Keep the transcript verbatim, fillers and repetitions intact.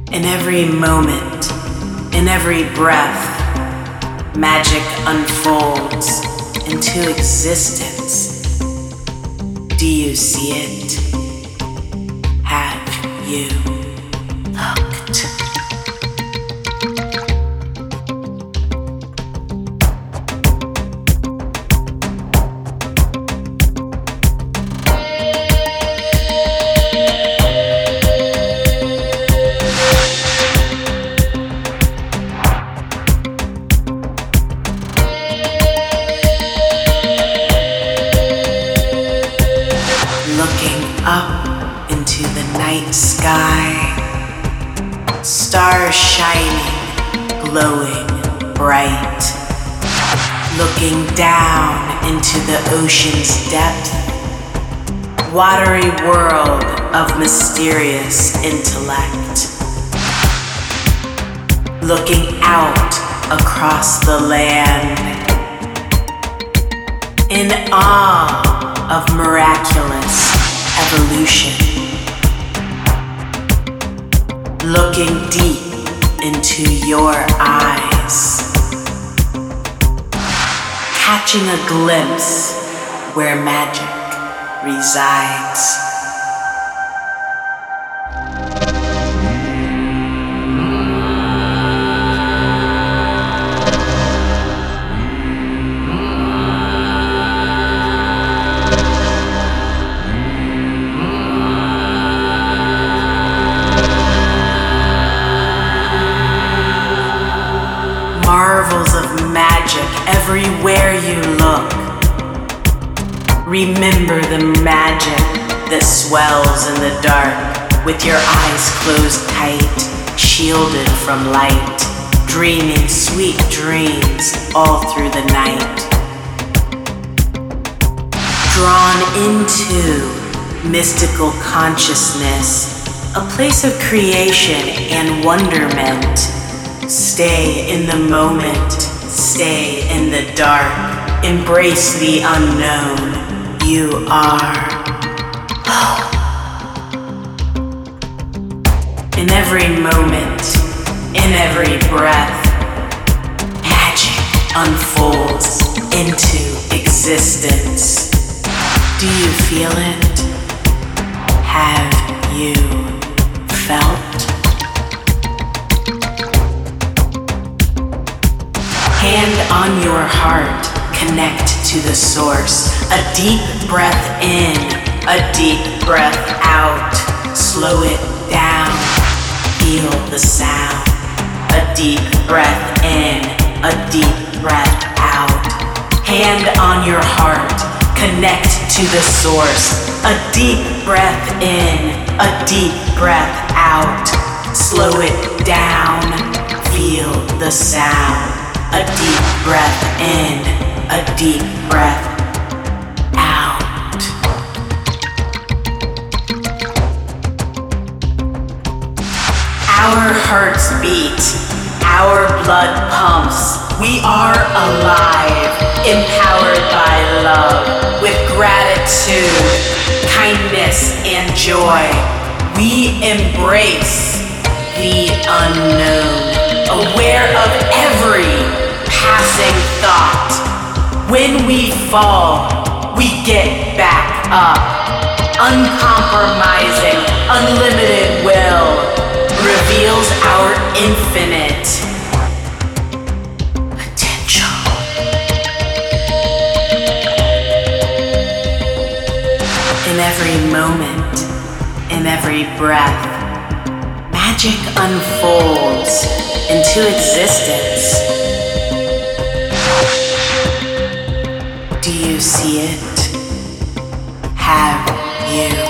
In every moment, in every breath, magic unfolds into existence. Do you see it? Have you looked? Looking up into the night sky, stars shining, glowing bright. Looking down into the ocean's depth, watery world of mysterious intellect. Looking out across the land, in awe of miraculous evolution. Looking deep into your eyes, catching a glimpse where magic resides. Marvels of magic everywhere you look. Remember the magic that swells in the dark, with your eyes closed tight, shielded from light, dreaming sweet dreams all through the night. Drawn into mystical consciousness, a place of creation and wonderment. Stay in the moment, stay in the dark, embrace the unknown. You are. In every moment, in every breath, magic unfolds into existence. Do you feel it? Have you felt? Hand on your heart, connect to the source. A deep breath in, a deep breath out. Slow it down, feel the sound. A deep breath in, a deep breath out. Hand on your heart, connect to the source. A deep breath in, a deep breath out. Slow it down, feel the sound. A deep breath in, a deep breath out. Our hearts beat, our blood pumps. We are alive, empowered by love, with gratitude, kindness, and joy. We embrace the unknown, aware of every passing thought. When we fall, we get back up. Uncompromising, unlimited will reveals our infinite potential. In every moment, in every breath, magic unfolds into existence. Do you see it? Have you